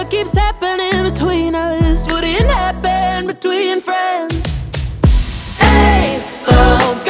what keeps happening between us wouldn't happen between friends. Hey, oh